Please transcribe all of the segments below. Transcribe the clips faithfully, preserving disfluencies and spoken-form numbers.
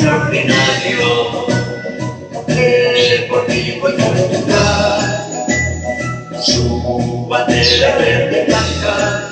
extraordinario, deportivo y cultural. Su bandera verde y blanca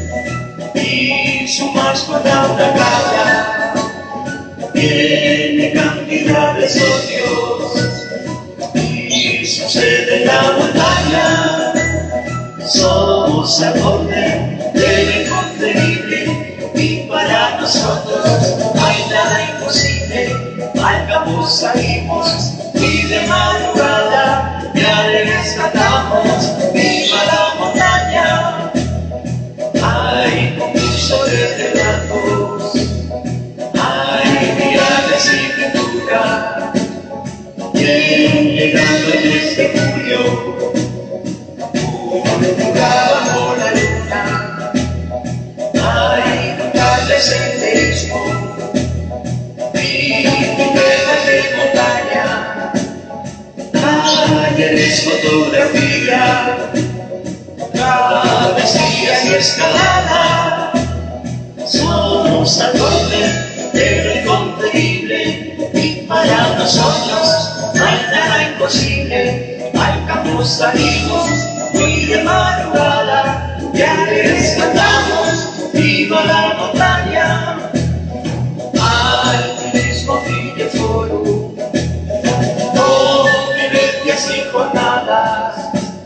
y su mascota una cabra tiene cantidad de socios y su sede en la montaña. Somos al borde del incontenible y para nosotros no hay nada imposible. Al campo salimos y de madrugada ya le rescatamos. ¡Viva la montaña! Hay concursos de relatos, hay viajes y pintura, y llegando el mes de julio bajo la luna hay lugares de senderismo y piedras de montaña, talleres, fotografía, travesías y escalada. Somos al borde de lo incontenible y para nosotros no hay nada imposible. Al campo salimos muy de madrugada, ya les cantamos ¡viva la montaña! Alpinismo Ville Forum, convivencias y jornadas,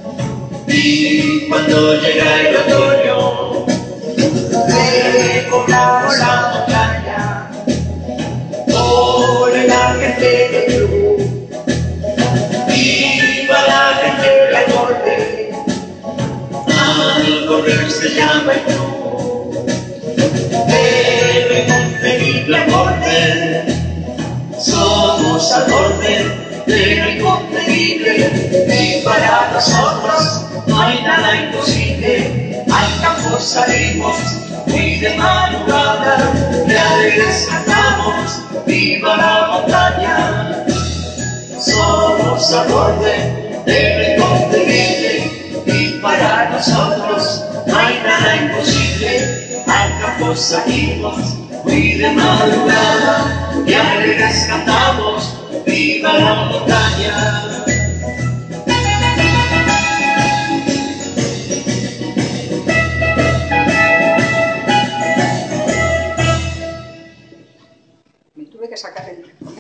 y cuando llega el otoño recobramos la montaña por el gente del club. ¡Viva la gente del norte! Al correr se llama el club del incontenible al borde. Somos al borde del incontenible y para nosotros no hay nada imposible. Al campo salimos muy de madrugada, ya les cantamos ¡viva la montaña! Somos al borde del incontenible y para nosotros no hay nada imposible. Al campo salimos muy de madrugada, ya les cantamos ¡viva la montaña! Me tuve que sacar el